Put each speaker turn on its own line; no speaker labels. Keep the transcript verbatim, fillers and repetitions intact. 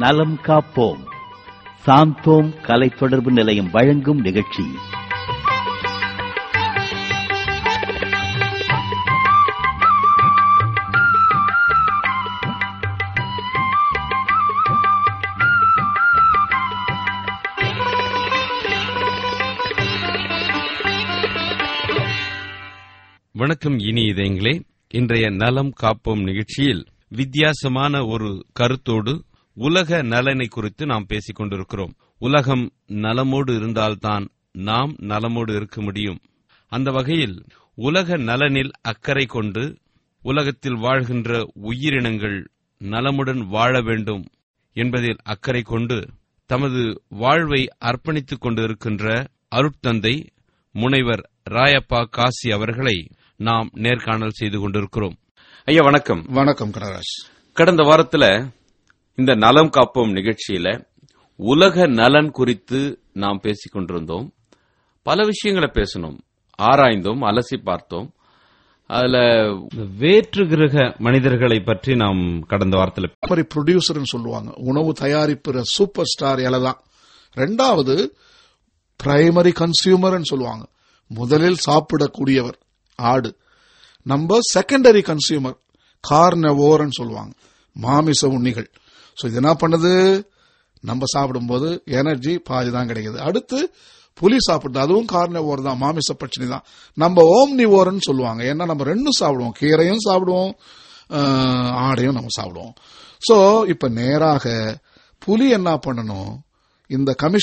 நலம் காப்போம். சாந்தோம் கலை தொடர்பு நிலையம் வழங்கும் நிகழ்ச்சி.
வணக்கம் இனி இதயங்களே. இன்றைய நலம் காப்போம் நிகழ்ச்சியில் வித்தியாசமான ஒரு கருத்தோடு உலக நலனை குறித்து நாம் பேசிக் கொண்டிருக்கிறோம். உலகம் நலமோடு இருந்தால்தான் நாம் நலமோடு இருக்க முடியும். அந்த வகையில் உலக நலனில் அக்கறை கொண்டு உலகத்தில் வாழ்கின்ற உயிரினங்கள் நலமுடன் வாழ வேண்டும் என்பதில் அக்கறை கொண்டு தமது வாழ்வை அர்ப்பணித்துக் கொண்டிருக்கின்ற அருட்தந்தை முனைவர் ராயப்பா காசி அவர்களை நாம் நேர்காணல் செய்து கொண்டிருக்கிறோம். ஐயா வணக்கம்.
வணக்கம் கனராஜ்.
கடந்த வாரத்தில் இந்த நலம் காப்போம் நிகழ்ச்சியில உலக நலன் குறித்து நாம் பேசிக் கொண்டிருந்தோம். பல விஷயங்களை பேசணும், ஆராய்ந்தோம், அலசி பார்த்தோம். அதுல வேற்று கிரக மனிதர்களை பற்றி நாம் கடந்த வாரத்தில்
ப்ரொடியூசர் சொல்லுவாங்க, உணவு தயாரிப்பு சூப்பர் ஸ்டார் இலதான். ரெண்டாவது பிரைமரி கன்சியூமர் சொல்லுவாங்க, முதலில் சாப்பிடக்கூடியவர் ஆடு. நம்ம செகண்டரி கன்சியூமர் கார்னவோர் சொல்லுவாங்க, மாமிச உண்ணிகள். சோ இது என்ன பண்ணுது, நம்ம சாப்பிடும்போது எனர்ஜி பாதி தான் கிடைக்குது. அடுத்து புலி சாப்பிடுது, அதுவும் கார்னவோர் தான், மாமிச பட்சணி தான். நம்ம ஓம்னிவோர்னு சொல்லுவாங்க, ஏன்னா நம்ம ரெண்டும் சாப்பிடுவோம், கீரையும் சாப்பிடுவோம், ஆடையும் நம்ம சாப்பிடுவோம். சோ இப்ப நேராக புலி என்ன பண்ணணும், இந்த கமிஷன்